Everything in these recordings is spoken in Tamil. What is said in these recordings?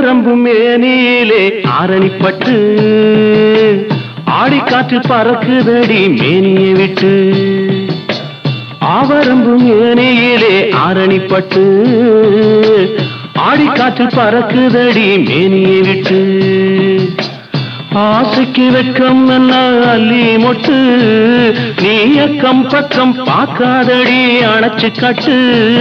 ஆவரம்பு மேனியிலே ஆரணிப்பட்டு ஆடிக்காற்று பறக்குதடி மேனியை விட்டு. ஆவரம்பு மேனியிலே ஆரணிப்பட்டு ஆடிக்காற்று பறக்குதடி மேனியை விட்டு. ஆசைக்கு வெக்கம் என்ன அள்ளி மொட்டு, நீ அக்கம் பக்கம் பார்க்காதடி அணைச்சு கட்டு.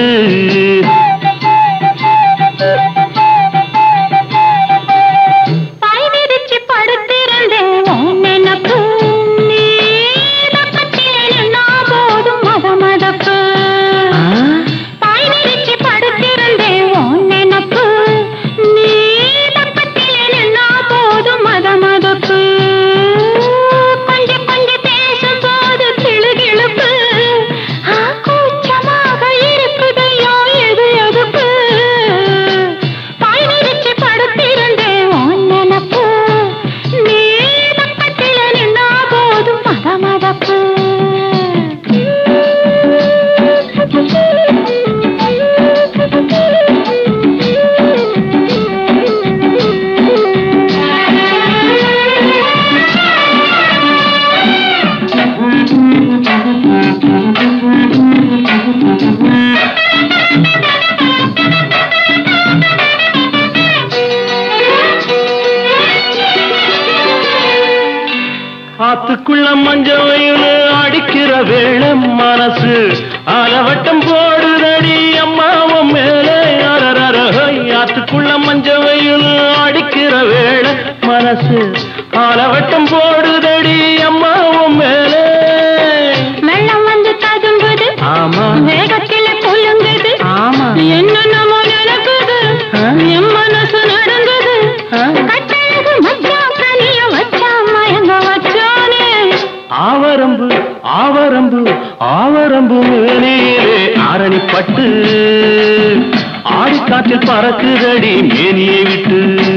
ஆத்துக்குள்ள மஞ்சவையில் அடிக்கிற வேளை மனசு ஆலவட்டம் போடுதடி அம்மாவும் மேலே. ஆத்துக்குள்ள மஞ்சவையில் அடிக்கிற வேளை மனசு ஆலவட்டம் போடுதடி அம்மாவும் மேலே. வெள்ளம் வந்து ததும்புது, ஆமா வேகத்தில புழுங்குது, ஆமா என்னென்னமோ நடக்குது, என் மனசு நடந்தது. கட்டழகு மச்சான் கனிய வச்சா மயங்க வச்சானே. ஆவரம்பு ஆவரம்பு ஆவரம்பு மேனியிலே ஆரணிப்பட்டு ஆடிக்காற்றில் பறக்குதடி மேனியை விட்டு.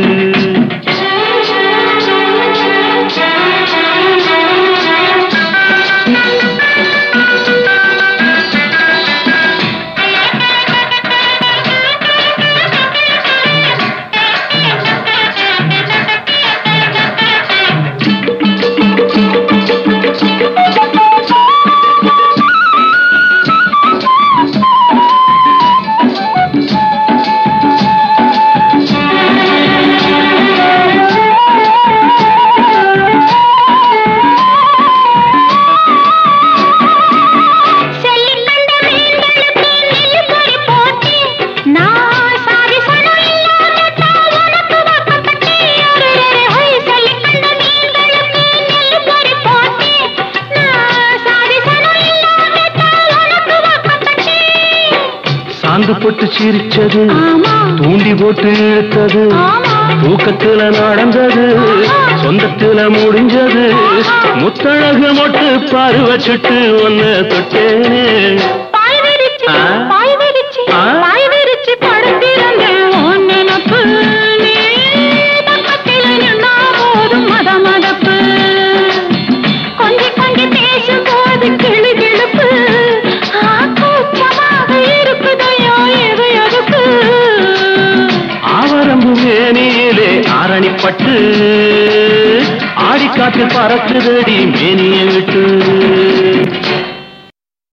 சாந்து போட்டு சிரிச்சது, தூண்டி போட்டு இழுத்தது, தூக்கத்துல நடந்தது, சொந்தத்துல முடிஞ்சது. முத்தழகு மொட்டு பாரு வச்சுட்டு ஒன்னு தொட்டேனே. மேனியிலே ஆரணிப்பட்டு ஆடிக்காற்றில் பறக்குதடி மேனியை விட்டு.